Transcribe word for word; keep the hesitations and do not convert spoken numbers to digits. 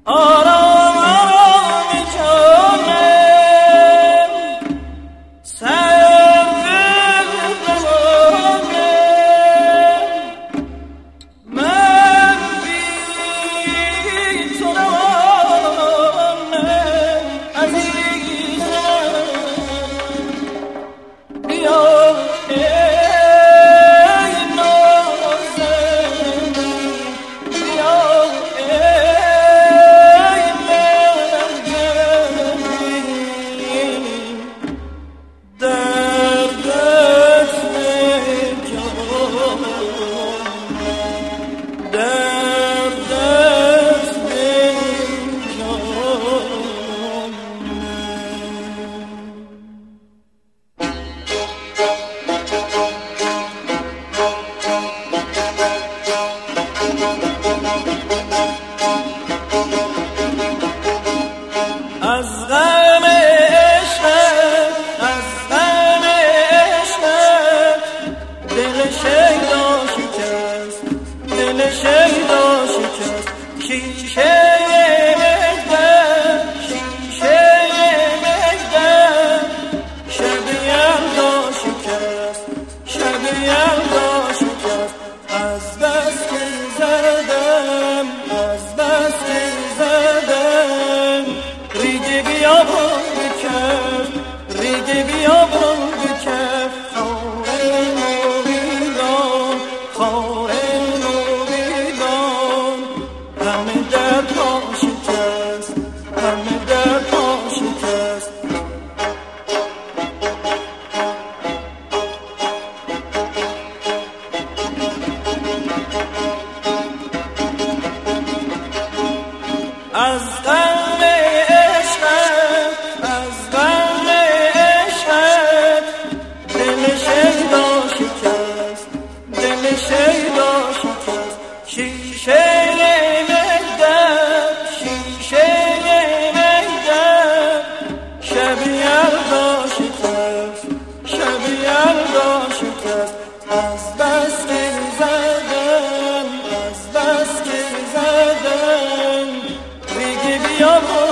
آرام آرام جانم سر بزنم من بی تو روانم عزیزم بیا از غم عشقت از غم عشقت دل شیدا شکست دل شیدا شکست شیشه مهدم شیشه مهدم شب یلدا شکست شب یلدا شکست از بس که زدم از بس که زدم ریگی بیابان بکرد ریگی بیابان بکرد خواهر نویدان خواهر نویدان همه در پا شکست همه در پا شکست از غم عشقت از غم عشقت دل شیدا شکست دل شیدا شکست شیشه مهدم شیشه مهدم شب یلدا شکست شب یلدا شکست از بس که زدم از بس که زدم ریگی بیابان